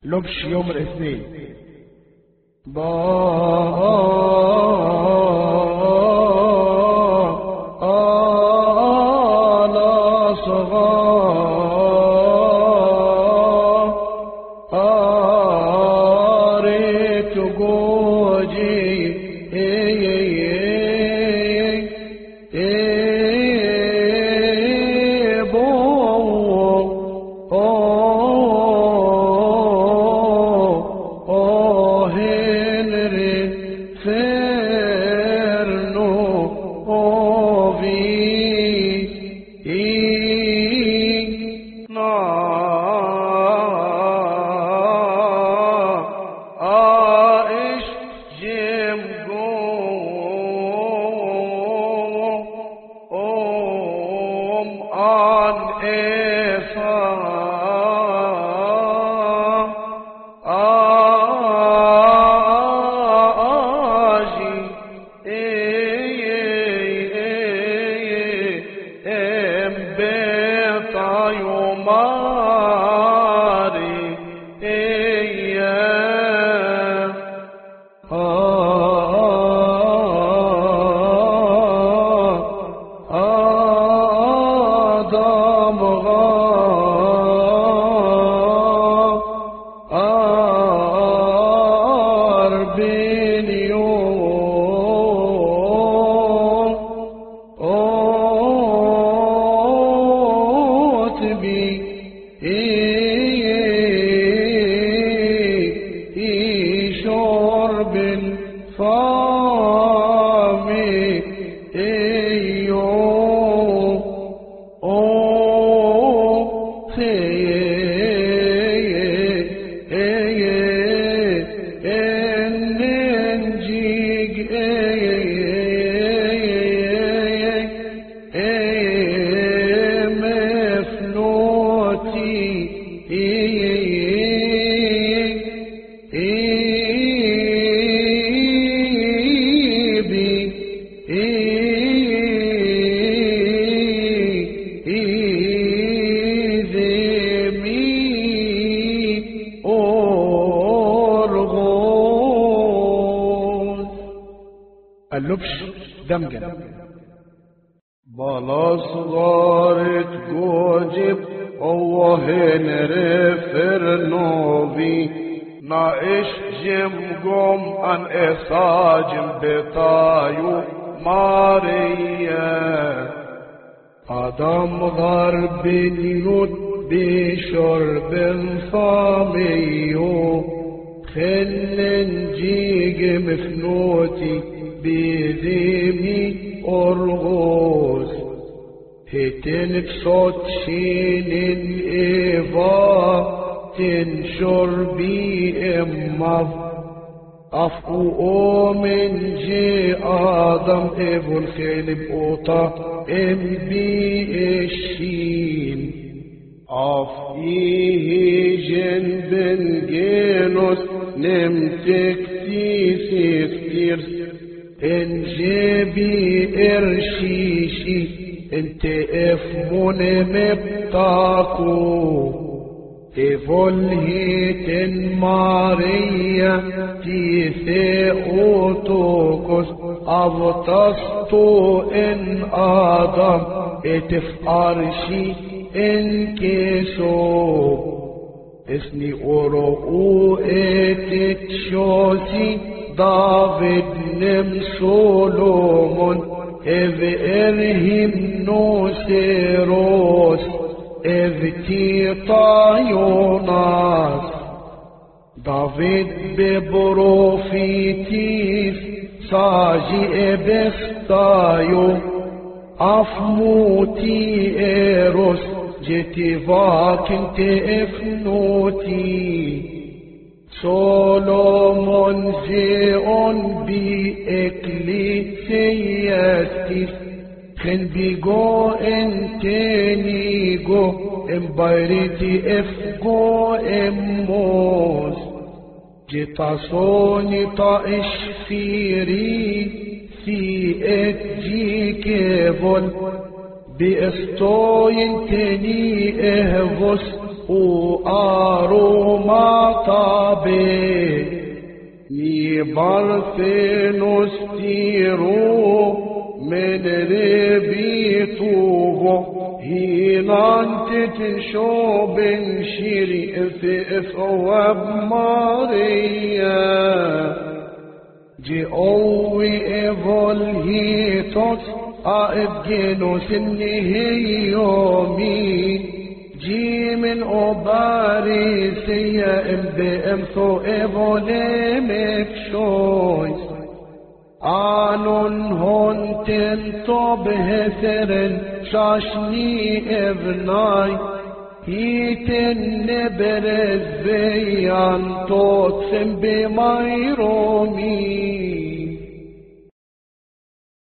لبش يوم الاثنين لا صغار ريت جوجي اللبش دمجا بالا صغارت جوجب اوهن رفر نوبي نايش جم قوم ان اساجم بطايو ماريا ادم غرب يود بشرب فاميو خلن جيج مفنوتي بذيمي أرغوز هتن بصوت شين إيفا تنشر بي إمف أفقو من جي آدم إيفو الخيل بقوطة إم بي الشين أفقيه جن بن جينوس نمتك تيسير إن جيبي إرشيشي انت افمون مبتاكو إفولهيت ماريا تيثي أوتوكوس أبتصتو إن آدم اتفارشي إن كيسو اسني أورو اتتشوسي دافيد نم سولومون اذ ارهم نوسيروس اذ تيطا يوناس دافيد ببروفيتيس ساجي ابستايو افموتي ايروس جتي فاكنت افنوتي سولومون زيون بي اكليسياتيس خن بيجو انتنيجو امبايريتي افجو اموس جيتاسوني طائش فيري في اتجي كيفول بيستوين تني اهفوس وآروم matabe ni barthenus tiro men rebituvo hinantit shoben shiri if wab Maria جئوي إيفولهيتوت أبجنوس النهي يومي جي من أباري سيا بأمثو إيفوليمك شويس آنون هون تنطب هثرن شاشني ابناي هيتن نبرز بيان توتسم بميرومي